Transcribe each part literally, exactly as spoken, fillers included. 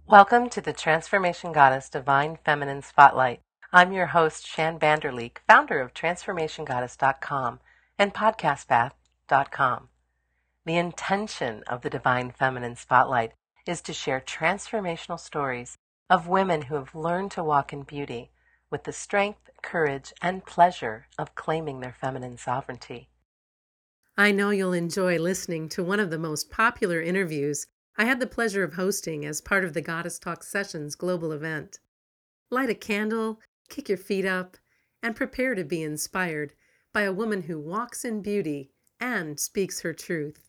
Welcome to the Transformation Goddess Divine Feminine Spotlight. I'm your host, Shan Vanderleek, founder of transformation goddess dot com and podcast path dot com. The intention of the Divine Feminine Spotlight is to share transformational stories of women who have learned to walk in beauty with the strength, courage, and pleasure of claiming their feminine sovereignty. I know you'll enjoy listening to one of the most popular interviews I had the pleasure of hosting as part of the Goddess Talk Sessions global event. Light a candle, kick your feet up, and prepare to be inspired by a woman who walks in beauty and speaks her truth.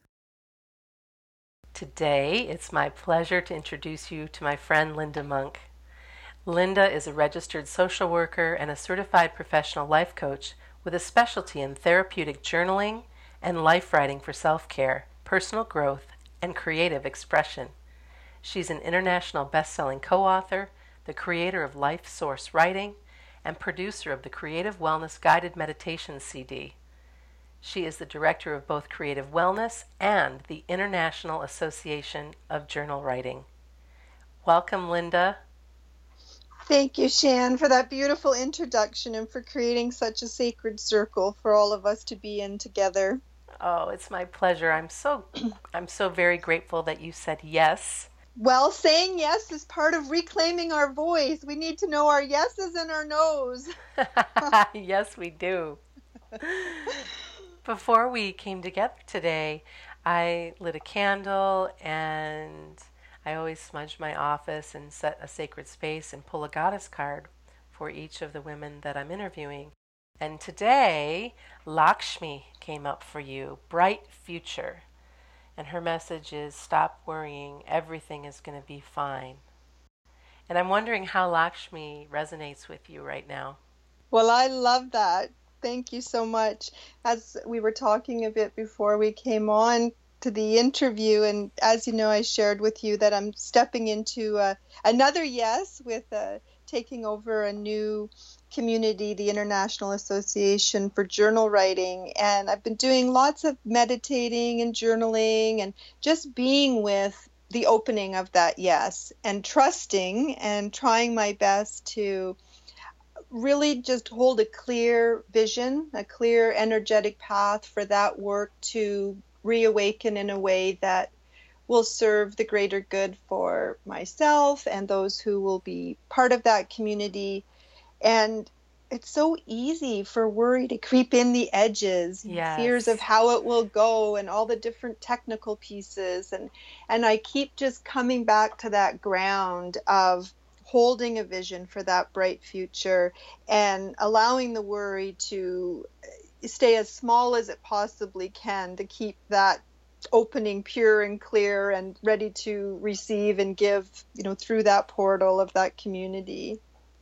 Today, it's my pleasure to introduce you to my friend Linda Monk. Linda is a registered social worker and a certified professional life coach with a specialty in therapeutic journaling and life writing for self-care, personal growth, and creative expression. She's an international best-selling co-author, the creator of Life Source Writing, and producer of the Creative Wellness Guided Meditation C D. She is the director of both Creative Wellness and the International Association of Journal Writing. Welcome, Linda. Thank you, Shan, for that beautiful introduction and for creating such a sacred circle for all of us to be in together. Oh, it's my pleasure. I'm so I'm so very grateful that you said yes. Well, saying yes is part of reclaiming our voice. We need to know our yeses and our nos. Yes, we do. Before we came together today, I lit a candle and I always smudge my office and set a sacred space and pull a goddess card for each of the women that I'm interviewing. And today, Lakshmi came up for you, bright future. And her message is, stop worrying, everything is going to be fine. And I'm wondering how Lakshmi resonates with you right now. Well, I love that. Thank you so much. As we were talking a bit before we came on to the interview, and as you know, I shared with you that I'm stepping into uh, another yes with uh, taking over a new community, the International Association for Journal Writing. And I've been doing lots of meditating and journaling and just being with the opening of that yes and trusting and trying my best to really just hold a clear vision, a clear energetic path for that work to reawaken in a way that will serve the greater good for myself and those who will be part of that community. And it's so easy for worry to creep in the edges, Yes. Fears of how it will go and all the different technical pieces. And, and I keep just coming back to that ground of holding a vision for that bright future and allowing the worry to stay as small as it possibly can to keep that opening pure and clear and ready to receive and give, you know, through that portal of that community.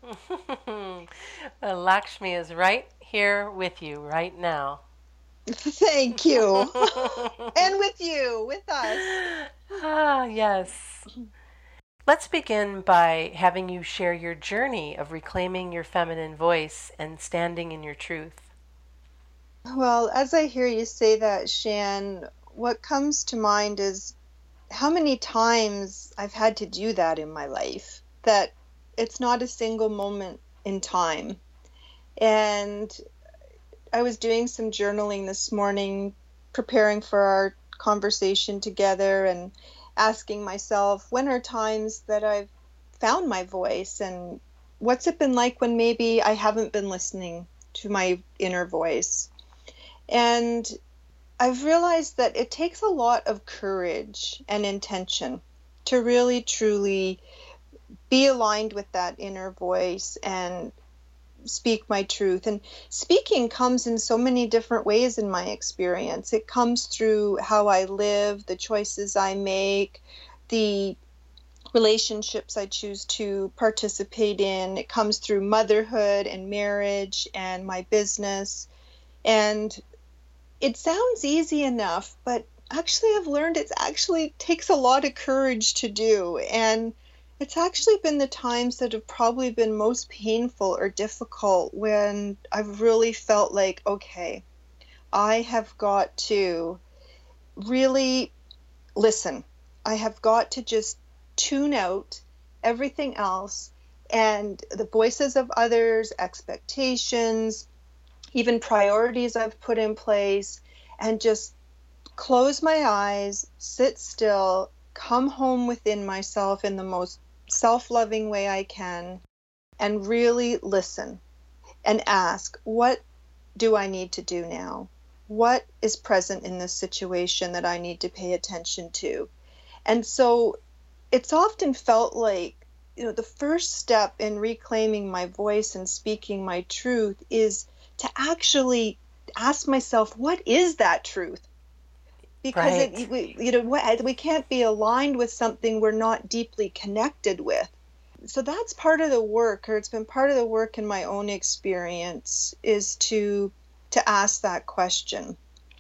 Well, Lakshmi is right here with you right now. Thank you. And with you, with us. Ah, yes. Let's begin by having you share your journey of reclaiming your feminine voice and standing in your truth. Well, as I hear you say that, Shan, what comes to mind is how many times I've had to do that in my life, that it's not a single moment in time. And I was doing some journaling this morning, preparing for our conversation together and asking myself, when are times that I've found my voice, and what's it been like when maybe I haven't been listening to my inner voice? And I've realized that it takes a lot of courage and intention to really, truly be aligned with that inner voice and speak my truth. And speaking comes in so many different ways in my experience. It comes through how I live, the choices I make, the relationships I choose to participate in. It comes through motherhood and marriage and my business. And it sounds easy enough, but actually I've learned it actually takes a lot of courage to do. And it's actually been the times that have probably been most painful or difficult when I've really felt like, okay, I have got to really listen. I have got to just tune out everything else and the voices of others, expectations, even priorities I've put in place, and just close my eyes, sit still, come home within myself in the most self-loving way I can, and really listen and ask, what do I need to do now? What is present in this situation that I need to pay attention to? And so it's often felt like, you know, the first step in reclaiming my voice and speaking my truth is to actually ask myself, what is that truth? Because Right. it, we, you know, we can't be aligned with something we're not deeply connected with. So that's part of the work, or it's been part of the work in my own experience, is to to ask that question.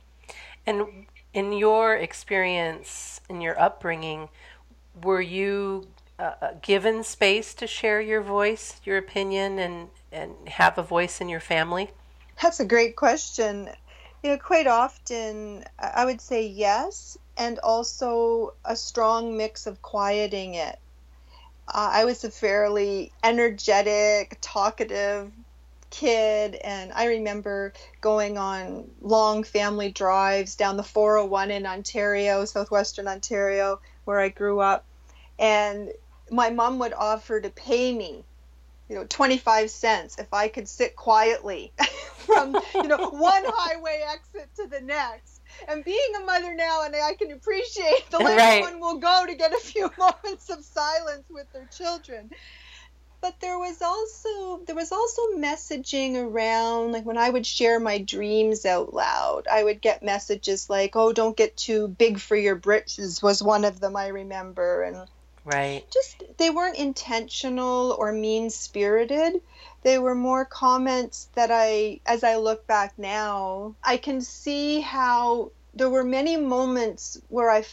And in your experience, in your upbringing, were you uh, given space to share your voice, your opinion, and, and have a voice in your family? That's a great question. You know, quite often I would say yes, and also a strong mix of quieting it. Uh, I was a fairly energetic, talkative kid, and I remember going on long family drives down the four oh one in Ontario, southwestern Ontario, where I grew up, and my mom would offer to pay me, you know, twenty-five cents if I could sit quietly from, you know, one highway exit to the next. And being a mother now, and I can appreciate the length Right. one will go to get a few moments of silence with their children. But there was also there was also messaging around, like when I would share my dreams out loud, I would get messages like, "Oh, don't get too big for your britches," was one of them I remember, and Right. just they weren't intentional or mean-spirited. They were more comments that I, as I look back now, I can see how there were many moments where I,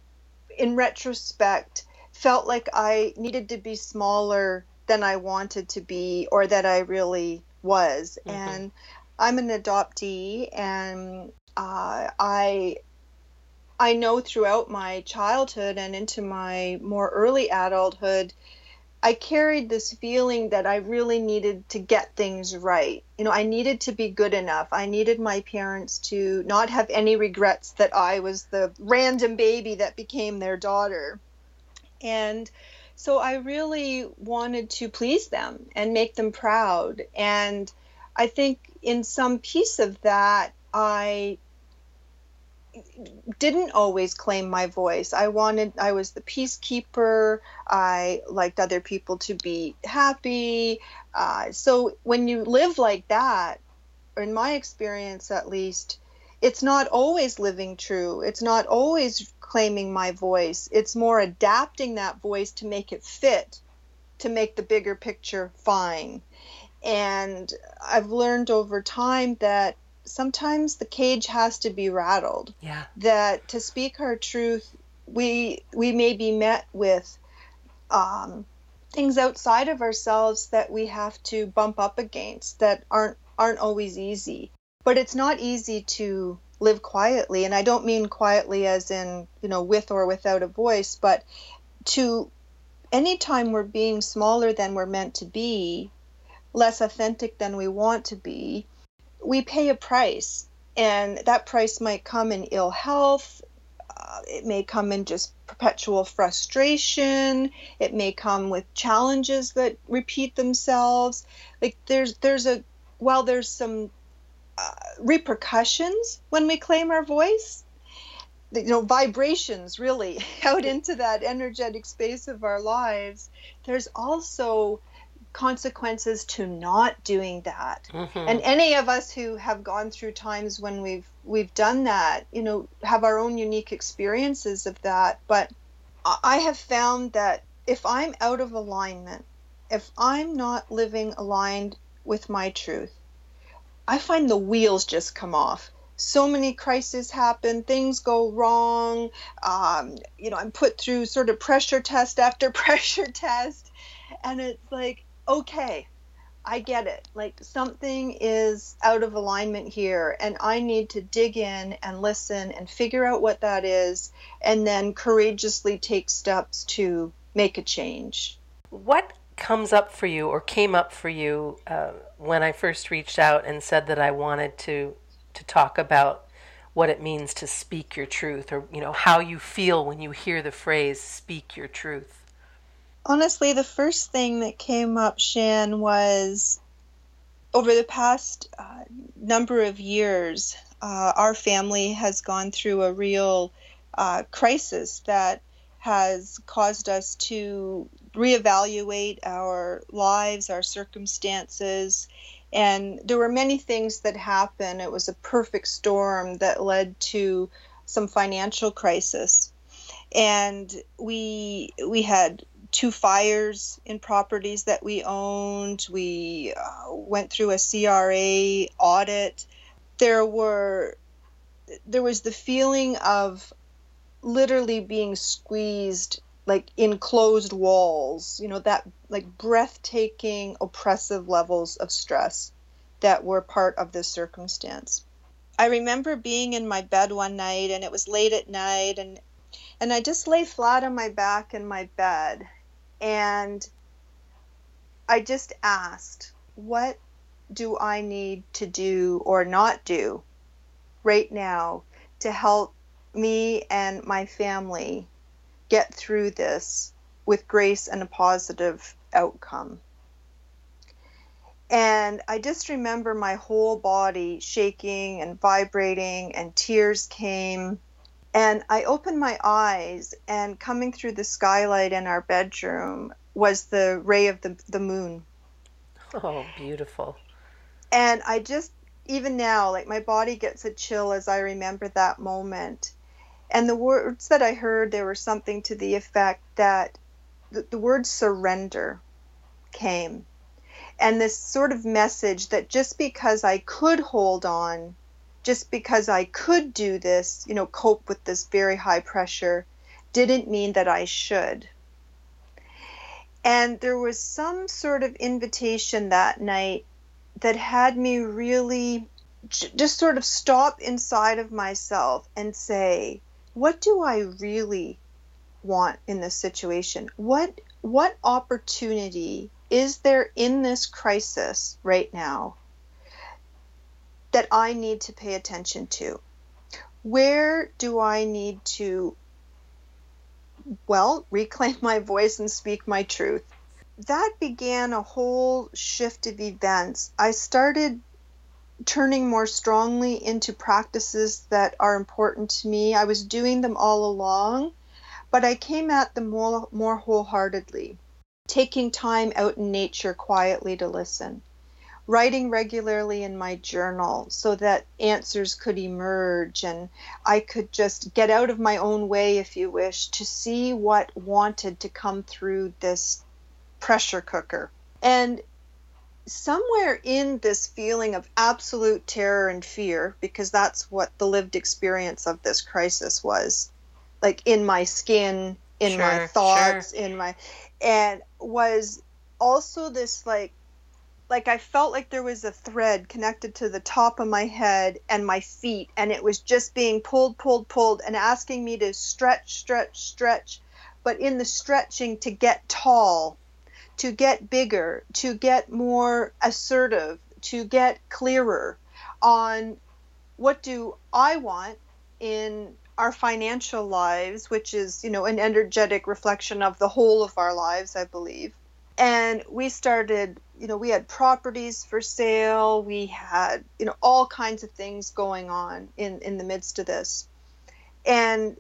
in retrospect, felt like I needed to be smaller than I wanted to be, or that I really was. Mm-hmm. And I'm an adoptee, and uh, I I know throughout my childhood and into my more early adulthood, I carried this feeling that I really needed to get things right. You know, I needed to be good enough. I needed my parents to not have any regrets that I was the random baby that became their daughter. And so I really wanted to please them and make them proud. And I think in some piece of that, I didn't always claim my voice. I wanted, I was the peacekeeper. I liked other people to be happy. Uh, so when you live like that, or in my experience at least, it's not always living true. It's not always claiming my voice. It's more adapting that voice to make it fit, to make the bigger picture fine. And I've learned over time that sometimes the cage has to be rattled. Yeah. That to speak our truth, we we may be met with um, things outside of ourselves that we have to bump up against that aren't aren't always easy. But it's not easy to live quietly, and I don't mean quietly as in, you know, with or without a voice, but to anytime we're being smaller than we're meant to be, less authentic than we want to be, we pay a price, and that price might come in ill health. Uh, it may come in just perpetual frustration. It may come with challenges that repeat themselves. Like there's there's a while there's some uh, repercussions when we claim our voice. You know, vibrations really out into that energetic space of our lives. There's also consequences to not doing that. Mm-hmm. And any of us who have gone through times when we've we've done that, you know, have our own unique experiences of that. But I have found that if I'm out of alignment, if I'm not living aligned with my truth, I find the wheels just come off. So many crises happen, things go wrong. Um, you know, I'm put through sort of pressure test after pressure test, and it's like, okay, I get it. Like something is out of alignment here, and I need to dig in and listen and figure out what that is, and then courageously take steps to make a change. What comes up for you or came up for you uh, when I first reached out and said that I wanted to to talk about what it means to speak your truth, or you know how you feel when you hear the phrase "speak your truth"? Honestly, the first thing that came up, Shan, was over the past uh, number of years, uh, our family has gone through a real uh, crisis that has caused us to reevaluate our lives, our circumstances, and there were many things that happened. It was a perfect storm that led to some financial crisis, and we we had two fires in properties that we owned. We uh, went through a C R A audit. There were there was the feeling of literally being squeezed, like in closed walls, you know, that like breathtaking, oppressive levels of stress that were part of this circumstance. I remember being in my bed one night, and it was late at night, and and I just lay flat on my back in my bed, and I just asked, what do I need to do or not do right now to help me and my family get through this with grace and a positive outcome? And I just remember my whole body shaking and vibrating, and tears came. And I opened my eyes, and coming through the skylight in our bedroom was the ray of the, the moon. Oh, beautiful. And I just, even now, like my body gets a chill as I remember that moment. And the words that I heard, there were something to the effect that the, the word surrender came. And this sort of message that just because I could hold on, just because I could do this, you know, cope with this very high pressure, didn't mean that I should. And there was some sort of invitation that night that had me really j- just sort of stop inside of myself and say, what do I really want in this situation? What what opportunity is there in this crisis right now that I need to pay attention to? Where do I need to, well, reclaim my voice and speak my truth? That began a whole shift of events. I started turning more strongly into practices that are important to me. I was doing them all along, but I came at them more, more wholeheartedly, taking time out in nature quietly to listen, writing regularly in my journal so that answers could emerge and I could just get out of my own way, if you wish, to see what wanted to come through this pressure cooker. And somewhere in this feeling of absolute terror and fear, because that's what the lived experience of this crisis was, like in my skin, in Sure, my thoughts, sure. in my, and was also this like, like I felt like there was a thread connected to the top of my head and my feet, and it was just being pulled, pulled, pulled, and asking me to stretch, stretch, stretch, but in the stretching to get tall, to get bigger, to get more assertive, to get clearer on what do I want in our financial lives, which is, you know, an energetic reflection of the whole of our lives, I believe. And we started, you know, we had properties for sale, we had, you know, all kinds of things going on in, in the midst of this. And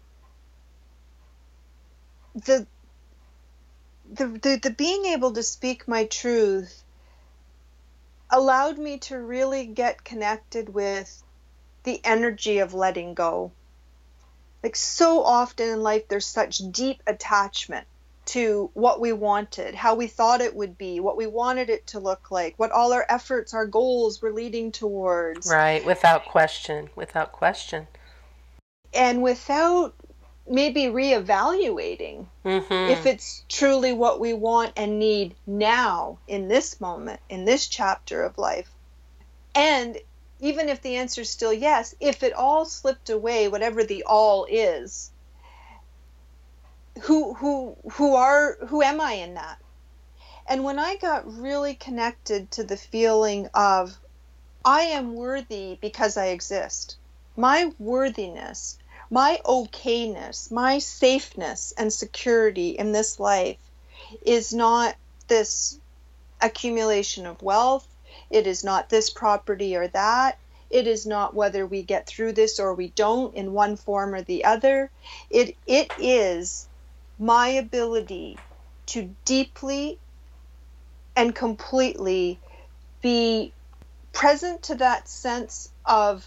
the The, the the being able to speak my truth allowed me to really get connected with the energy of letting go. Like so often in life, there's such deep attachment to what we wanted, how we thought it would be, what we wanted it to look like, what all our efforts, our goals were leading towards. Right, without question, without question. And without maybe reevaluating Mm-hmm. if it's truly what we want and need now, in this moment, in this chapter of life. And even if the answer is still yes, if it all slipped away, whatever the all is, who who who are who am I in that? And when I got really connected to the feeling of, I am worthy because I exist, my worthiness, my okayness, my safeness and security in this life is not this accumulation of wealth. It is not this property or that. It is not whether we get through this or we don't in one form or the other. It it is my ability to deeply and completely be present to that sense of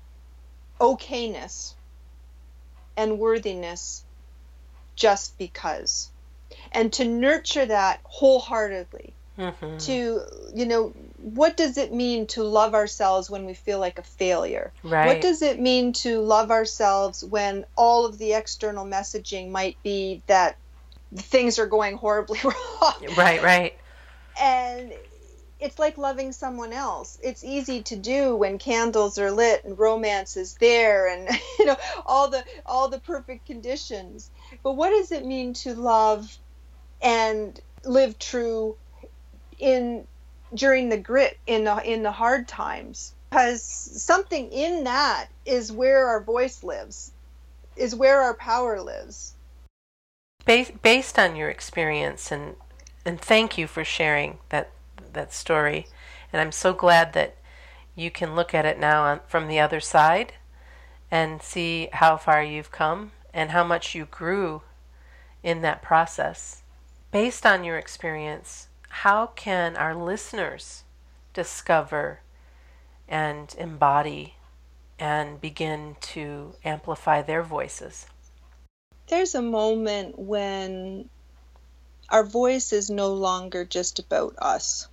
okayness and worthiness just because, and to nurture that wholeheartedly. Mm-hmm. To, you know, what does it mean to love ourselves when we feel like a failure? Right. What does it mean to love ourselves when all of the external messaging might be that things are going horribly wrong? Right, right. And it's like loving someone else. It's easy to do when candles are lit and romance is there and, you know, all the all the perfect conditions. But what does it mean to love and live true in during the grit, in the in the hard times? Because something in that is where our voice lives, is where our power lives. Based based on your experience, and and thank you for sharing that that story. And I'm so glad that you can look at it now on, from the other side and see how far you've come and how much you grew in that process. Based on your experience, how can our listeners discover and embody and begin to amplify their voices? There's a moment when our voice is no longer just about us.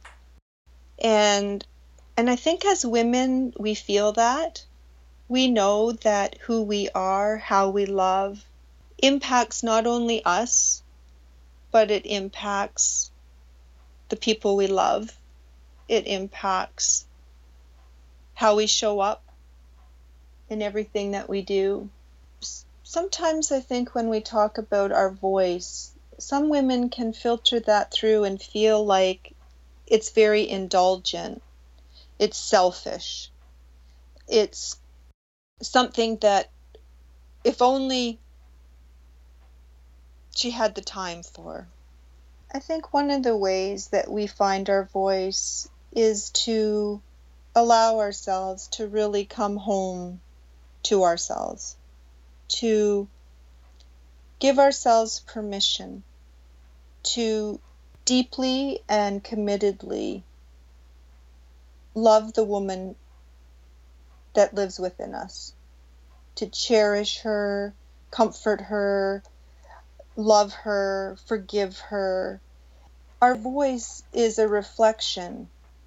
And and I think as women, we feel that. We know that who we are, how we love, impacts not only us, but it impacts the people we love. It impacts how we show up in everything that we do. Sometimes I think when we talk about our voice, some women can filter that through and feel like it's very indulgent. It's selfish. It's something that if only she had the time for. I think one of the ways that we find our voice is to allow ourselves to really come home to ourselves, to give ourselves permission to deeply and committedly love the woman that lives within us, to cherish her, comfort her, love her, forgive her. Our voice is a reflection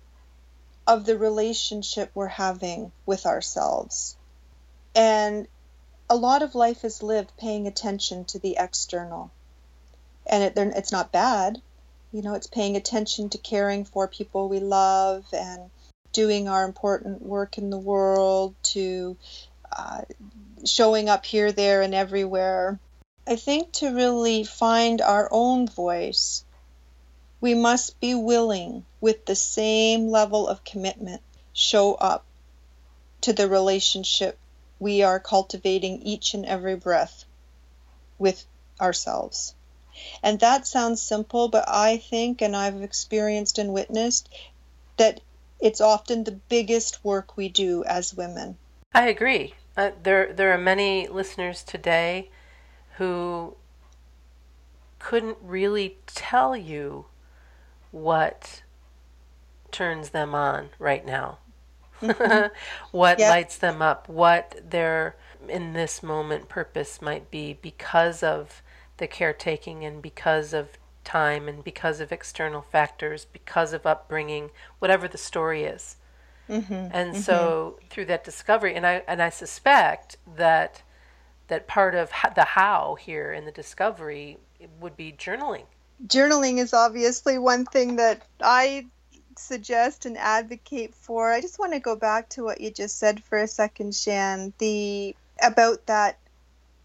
of the relationship we're having with ourselves. And a lot of life is lived paying attention to the external. And it, it's not bad. You know, it's paying attention to caring for people we love and doing our important work in the world, to uh, showing up here, there, and everywhere. I think to really find our own voice, we must be willing, with the same level of commitment, show up to the relationship we are cultivating each and every breath with ourselves. And that sounds simple, but I think, and I've experienced and witnessed, that it's often the biggest work we do as women. I agree. Uh, there, there are many listeners today who couldn't really tell you what turns them on right now, mm-hmm. what yep. lights them up, what their, in this moment, purpose might be because of the caretaking and because of time and because of external factors, because of upbringing, whatever the story is. Mm-hmm. And mm-hmm. so through that discovery, and I and I suspect that that part of the how here in the discovery would be journaling. Journaling is obviously one thing that I suggest and advocate for. I just want to go back to what you just said for a second, Shan, the about that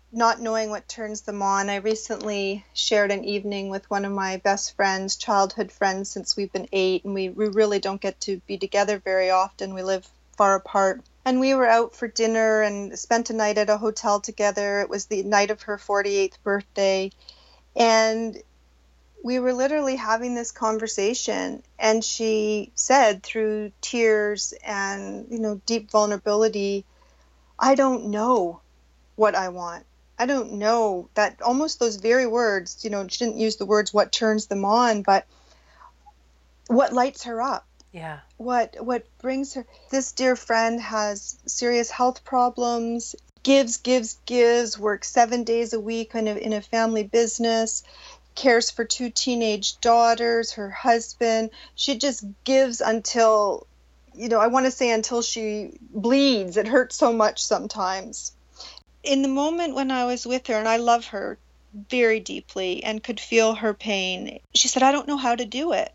not knowing what turns them on. I recently shared an evening with one of my best friends, childhood friends since we've been eight, and we, we really don't get to be together very often. We live far apart. And we were out for dinner and spent a night at a hotel together. It was the night of her forty-eighth birthday. And we were literally having this conversation, and she said through tears and, you know, deep vulnerability, I don't know what I want. I don't know, that almost those very words, you know, she didn't use the words what turns them on, but what lights her up. Yeah. What what brings her. This dear friend has serious health problems, gives, gives, gives, works seven days a week in a, in a family business, cares for two teenage daughters, her husband. She just gives until, you know, I want to say until she bleeds. It hurts so much sometimes. In the moment when I was with her, and I love her very deeply and could feel her pain, she said, I don't know how to do it.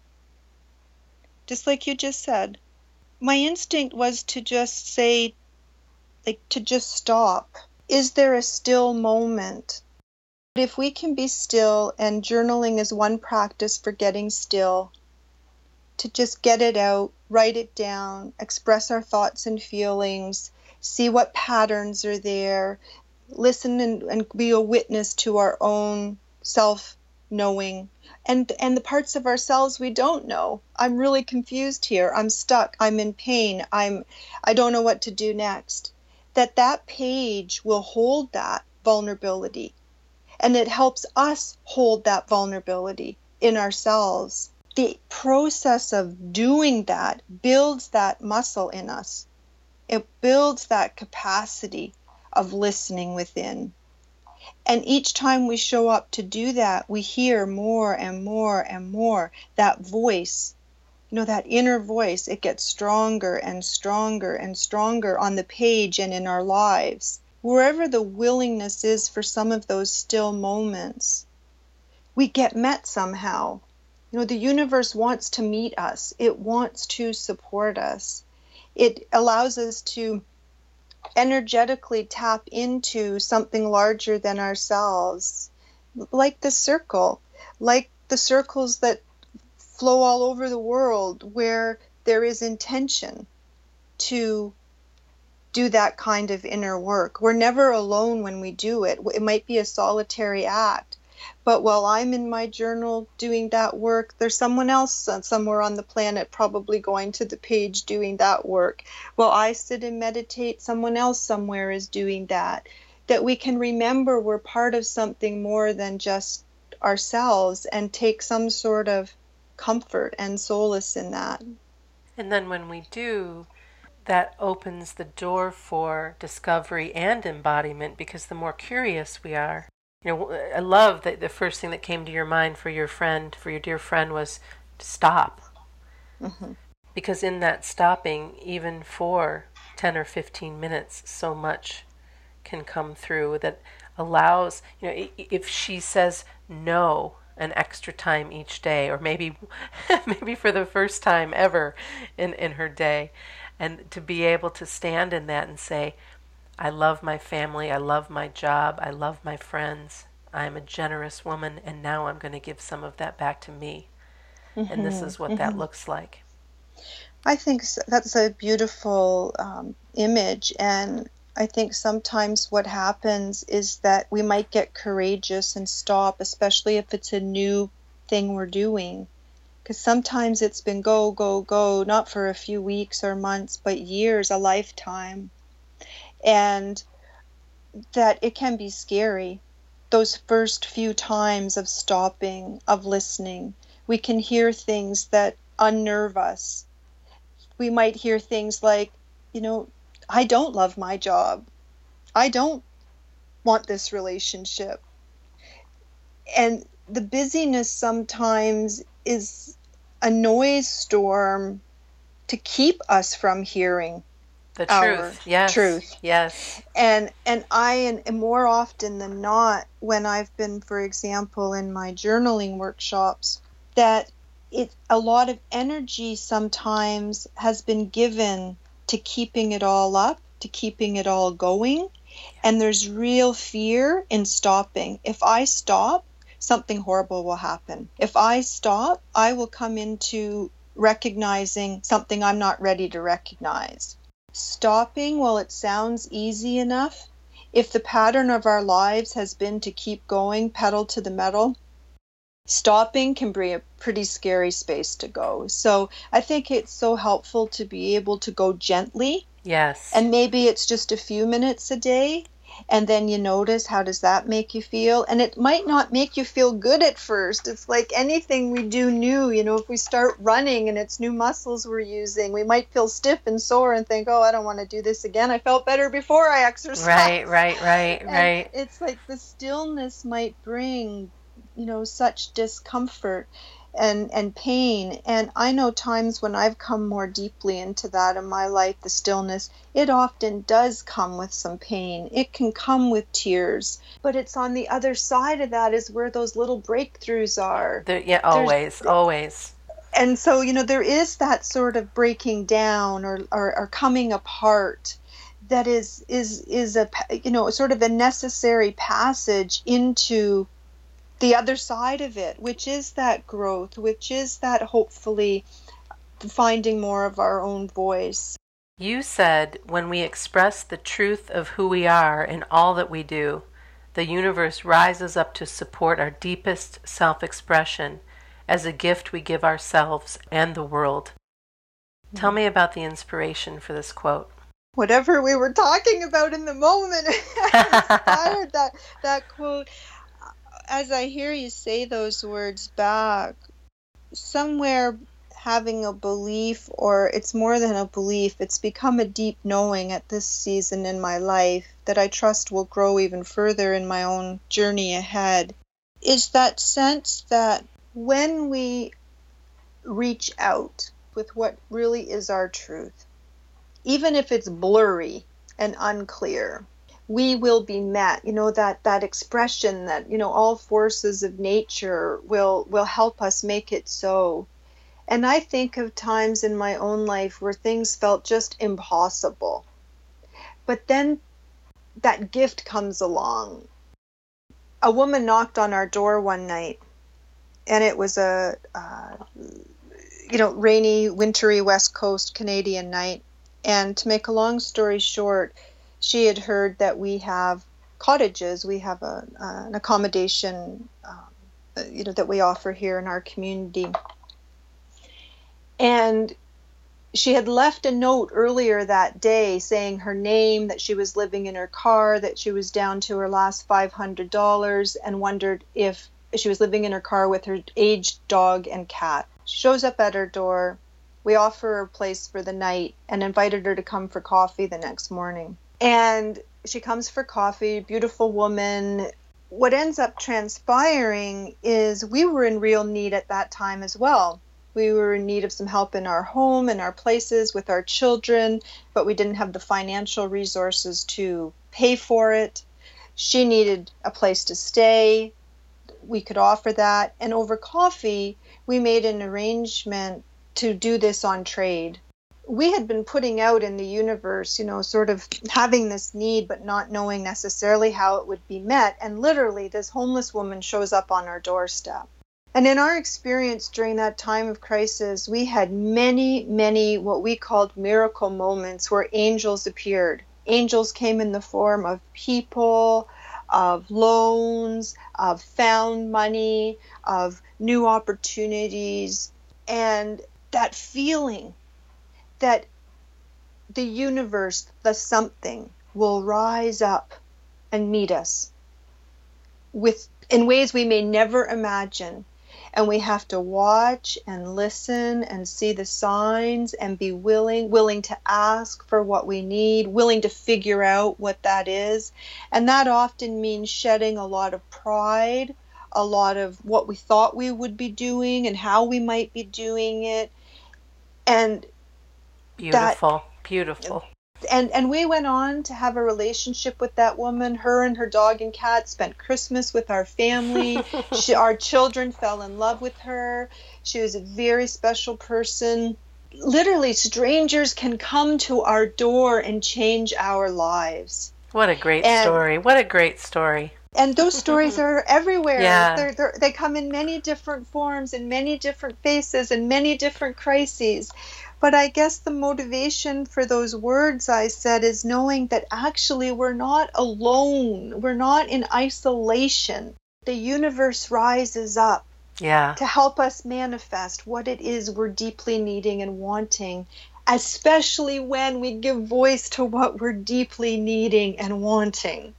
Just like you just said. My instinct was to just say, like, to just stop. Is there a still moment? If we can be still, and journaling is one practice for getting still, to just get it out, write it down, express our thoughts and feelings, see what patterns are there, listen and, and be a witness to our own self-knowing and and the parts of ourselves we don't know. I'm really confused here. I'm stuck. I'm in pain. I'm I don't know what to do next. That that page will hold that vulnerability, and it helps us hold that vulnerability in ourselves. The process of doing that builds that muscle in us. It builds that capacity of listening within. And each time we show up to do that, we hear more and more and more. That voice, you know, that inner voice, it gets stronger and stronger and stronger on the page and in our lives. Wherever the willingness is for some of those still moments, we get met somehow. You know, the universe wants to meet us. It wants to support us. It allows us to energetically tap into something larger than ourselves, like the circle, like the circles that flow all over the world where there is intention to do that kind of inner work. We're never alone when we do it. It might be a solitary act, but while I'm in my journal doing that work, there's someone else somewhere on the planet probably going to the page doing that work. While I sit and meditate, someone else somewhere is doing that. That we can remember we're part of something more than just ourselves and take some sort of comfort and solace in that. And then when we do, that opens the door for discovery and embodiment, because the more curious we are. You know, I love that the first thing that came to your mind for your friend, for your dear friend, was to stop. Mm-hmm. Because in that stopping, even for ten or fifteen minutes, so much can come through that allows, you know, if she says no an extra time each day, or maybe maybe for the first time ever in, in her day, and to be able to stand in that and say, I love my family, I love my job, I love my friends, I'm a generous woman, and now I'm going to give some of that back to me. Mm-hmm. And this is what mm-hmm. that looks like. I think that's a beautiful um, image, and I think sometimes what happens is that we might get courageous and stop, especially if it's a new thing we're doing. Because sometimes it's been go, go, go, not for a few weeks or months, but years, a lifetime. And that it can be scary. Those first few times of stopping, of listening, we can hear things that unnerve us. We might hear things like, you know, I don't love my job. I don't want this relationship. And the busyness sometimes is a noise storm to keep us from hearing the truth. Yes. Truth. Yes. And and I and, and more often than not, when I've been, for example, in my journaling workshops, that it a lot of energy sometimes has been given to keeping it all up, to keeping it all going, And there's real fear in stopping. If I stop, something horrible will happen. If I stop, I will come into recognizing something I'm not ready to recognize. Stopping, while it sounds easy enough, if the pattern of our lives has been to keep going, pedal to the metal, stopping can be a pretty scary space to go. So I think it's so helpful to be able to go gently. Yes. And maybe it's just a few minutes a day. And then you notice, how does that make you feel? And it might not make you feel good at first. It's like anything we do new. You know, if we start running and it's new muscles we're using, we might feel stiff and sore and think, oh, I don't want to do this again. I felt better before I exercised. Right, right, right, and right. It's like the stillness might bring, you know, such discomfort and and pain. And I know times when I've come more deeply into that in my life, the stillness, it often does come with some pain. It can come with tears, but it's on the other side of that is where those little breakthroughs are. There, yeah, always, There's, always. And so, you know, there is that sort of breaking down or, or, or coming apart that is is is a, you know, sort of a necessary passage into the other side of it, which is that growth, which is that hopefully finding more of our own voice. You said, when we express the truth of who we are in all that we do, the universe rises up to support our deepest self-expression as a gift we give ourselves and the world. Mm-hmm. Tell me about the inspiration for this quote. Whatever we were talking about in the moment inspired that, that quote. As I hear you say those words back, somewhere having a belief, or it's more than a belief, it's become a deep knowing at this season in my life that I trust will grow even further in my own journey ahead, is that sense that when we reach out with what really is our truth, even if it's blurry and unclear, we will be met. You know, that that expression that, you know, all forces of nature will will help us make it so. And I think of times in my own life where things felt just impossible. But then that gift comes along. A woman knocked on our door one night, and it was a, uh, you know, rainy, wintry West Coast Canadian night. And to make a long story short, she had heard that we have cottages. We have a, uh, an accommodation, um, you know, that we offer here in our community. And she had left a note earlier that day saying her name, that she was living in her car, that she was down to her last five hundred dollars, and wondered if she was living in her car with her aged dog and cat. She shows up at her door. We offer her a place for the night and invited her to come for coffee the next morning. And she comes for coffee, beautiful woman. What ends up transpiring is we were in real need at that time as well. We were in need of some help in our home, in our places, with our children, but we didn't have the financial resources to pay for it. She needed a place to stay. We could offer that. And over coffee, we made an arrangement to do this on trade. We had been putting out in the universe, you know, sort of having this need, but not knowing necessarily how it would be met. And literally, this homeless woman shows up on our doorstep. And in our experience during that time of crisis, we had many, many what we called miracle moments where angels appeared. Angels came in the form of people, of loans, of found money, of new opportunities, and that feeling that the universe, the something, will rise up and meet us with in ways we may never imagine. And we have to watch and listen and see the signs and be willing, willing to ask for what we need, willing to figure out what that is. And that often means shedding a lot of pride, a lot of what we thought we would be doing and how we might be doing it. And Beautiful, that, beautiful. And and we went on to have a relationship with that woman. Her and her dog and cat spent Christmas with our family. she, our children fell in love with her. She was a very special person. Literally, strangers can come to our door and change our lives. What a great And story. What a great story. and those stories are everywhere. Yeah. They're, they're, they come in many different forms, in many different faces, in many different crises. But I guess the motivation for those words I said is knowing that actually we're not alone. We're not in isolation. The universe rises up Yeah. to help us manifest what it is we're deeply needing and wanting, especially when we give voice to what we're deeply needing and wanting.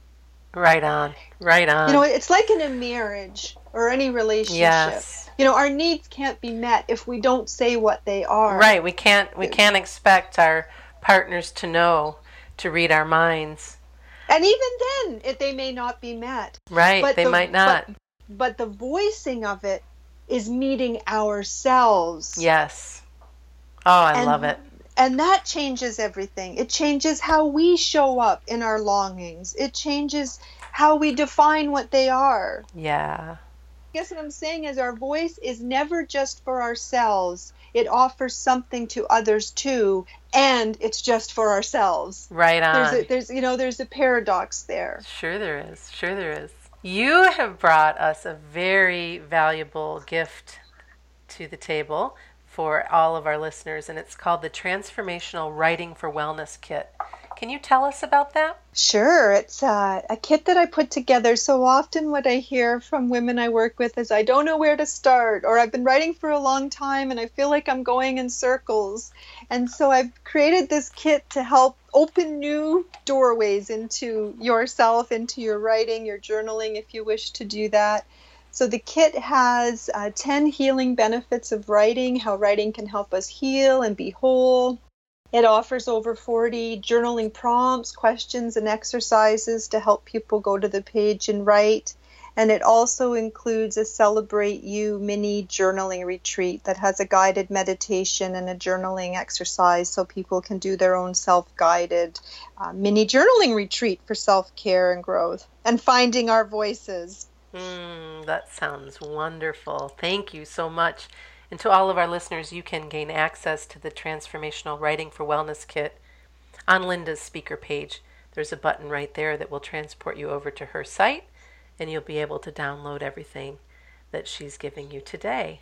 Right on. Right on. You know, it's like in a marriage or any relationship. Yes. You know, our needs can't be met if we don't say what they are. Right. We can't we can't expect our partners to know, to read our minds. And even then, it, they may not be met. Right. But they the, might not. But, but the voicing of it is meeting ourselves. Yes. Oh, I and, love it. And that changes everything. It changes how we show up in our longings. It changes how we define what they are. Yeah. I guess what I'm saying is our voice is never just for ourselves. It offers something to others too, and it's just for ourselves. Right on. There's, a, there's you know, there's a paradox there. Sure there is. Sure there is. You have brought us a very valuable gift to the table for all of our listeners, and it's called the Transformational Writing for Wellness Kit. Can you tell us about that? Sure. It's uh, a kit that I put together. So often what I hear from women I work with is, I don't know where to start, or I've been writing for a long time and I feel like I'm going in circles. And so I've created this kit to help open new doorways into yourself, into your writing, your journaling, if you wish to do that. So the kit has uh, ten healing benefits of writing, how writing can help us heal and be whole. It offers over forty journaling prompts, questions, and exercises to help people go to the page and write. And it also includes a Celebrate You mini journaling retreat that has a guided meditation and a journaling exercise so people can do their own self-guided uh, mini journaling retreat for self-care and growth and finding our voices. Mm, that sounds wonderful. Thank you so much. And to all of our listeners, you can gain access to the Transformational Writing for Wellness Kit on Linda's speaker page. There's a button right there that will transport you over to her site, and you'll be able to download everything that she's giving you today.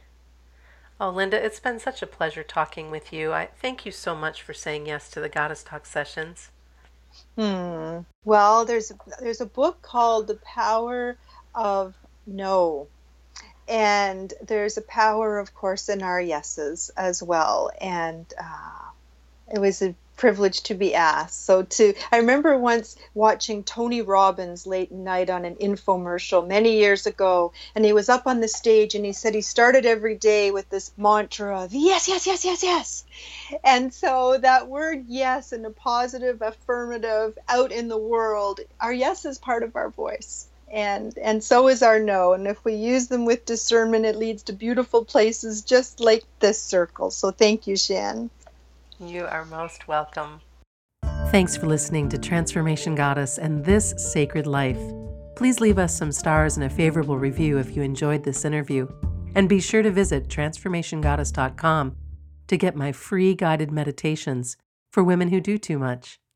Oh, Linda, it's been such a pleasure talking with you. I thank you so much for saying yes to the Goddess Talk sessions. Hmm. Well, there's there's a book called The Power of No. And there's a power, of course, in our yeses as well. And uh, it was a privilege to be asked. So to, I remember once watching Tony Robbins late at night on an infomercial many years ago, and he was up on the stage and he said he started every day with this mantra of yes, yes, yes, yes, yes. And so that word yes and a positive affirmative out in the world, our yes is part of our voice. And and so is our no. And if we use them with discernment, it leads to beautiful places just like this circle. So thank you, Shan. You are most welcome. Thanks for listening to Transformation Goddess and This Sacred Life. Please leave us some stars and a favorable review if you enjoyed this interview. And be sure to visit transformation goddess dot com to get my free guided meditations for women who do too much.